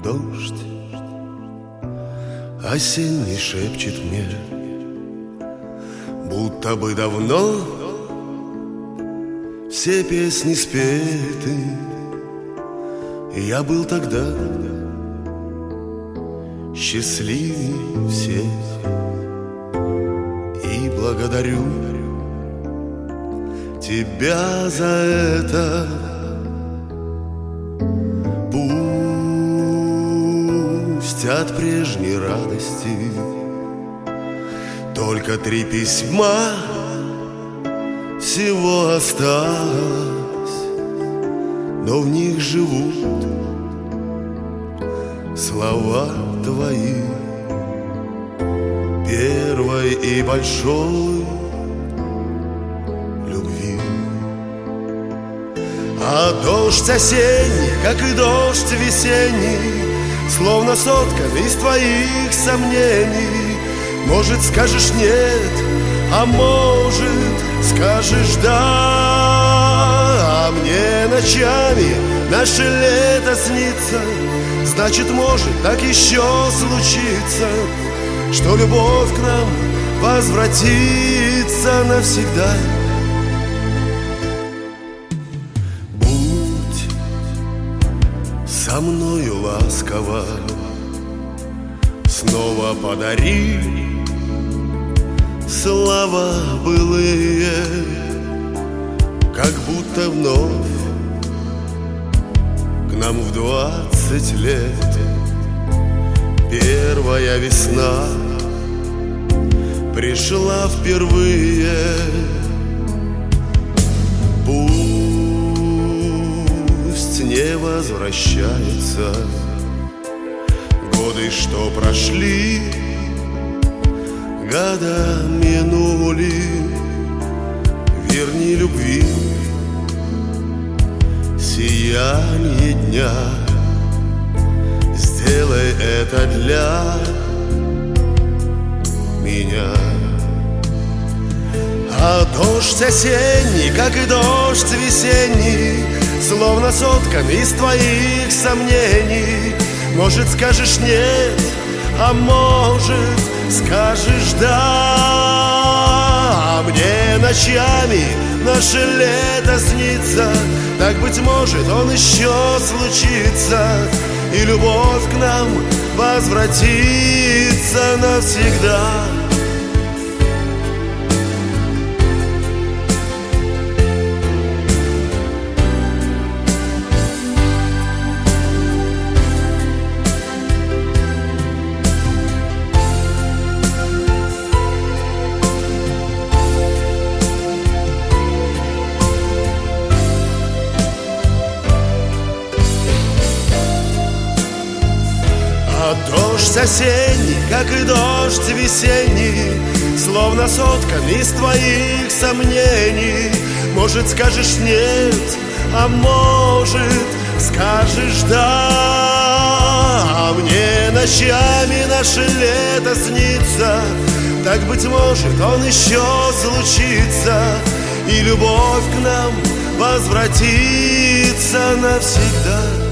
Дождь осенний шепчет мне, будто бы давно все песни спеты. И я был тогда счастливей всех. И благодарю тебя за это. Пусть от прежней радости только 3 письма всего осталось, но в них живут слова твои, первой и большой любви. А дождь осенний, как и дождь весенний, словно соткан из твоих сомнений. Может, скажешь нет, а может, скажешь да. А мне ночами наше лето снится. Значит, может, так еще случится, что любовь к нам возвратится навсегда. Будь со мною ласково, снова подари слова былые, как будто вновь к нам в 20 лет первая весна пришла впервые. Пусть не возвращаются годы, что прошли, года минули. Верни любви сияние дня, сделай это для меня. А дождь осенний, как и дождь весенний, словно соткан из твоих сомнений. Может, скажешь нет, а может, скажешь да. А мне ночами наше лето снится. Так, быть может, он еще случится, и любовь к нам возвратится навсегда. А дождь осенний, как и дождь весенний, словно соткан из твоих сомнений. Может, скажешь нет, а может, скажешь да. А мне ночами наше лето снится. Так, быть может, он еще случится, и любовь к нам возвратится навсегда.